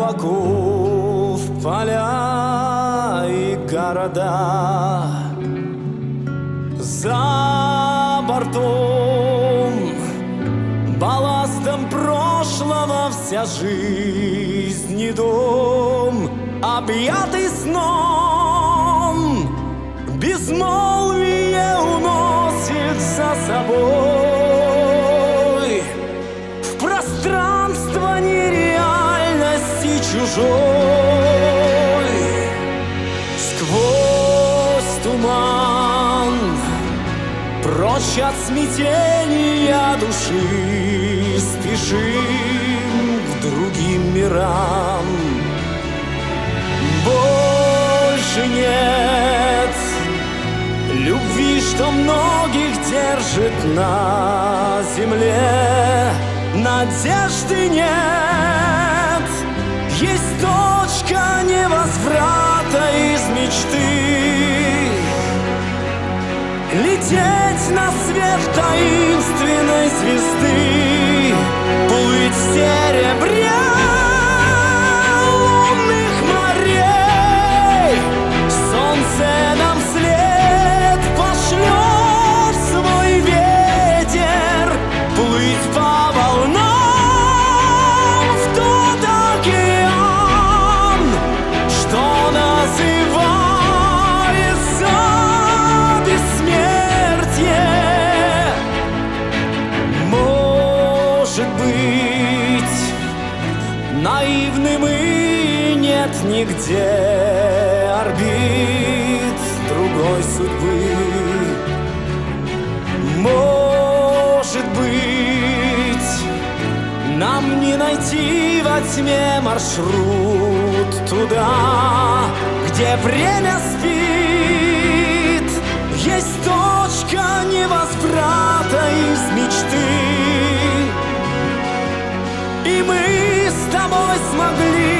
облаков поля и города. За бортом балластом прошлого вся жизнь и дом, объятый сном, безмолвие уносит за собой в пространство нереальности чужой. Сквозь туман, прочь от смятения души, спешим к другим мирам. Больше нет любви, что многих держит на земле. Надежды нет, есть точка невозврата из мечты. Лететь на свет таинственной звезды, плыть в серебре лунных морей. Солнце нам вслед пошлет свой ветер, плыть по волнам в тот океан, что называется бессмертие. Может быть, наивным и нет нигде орбит другой судьбы. Может быть, нам не найти во тьме маршрут туда, где время спит. Есть точка невозврата из мечты, и мы с тобой смогли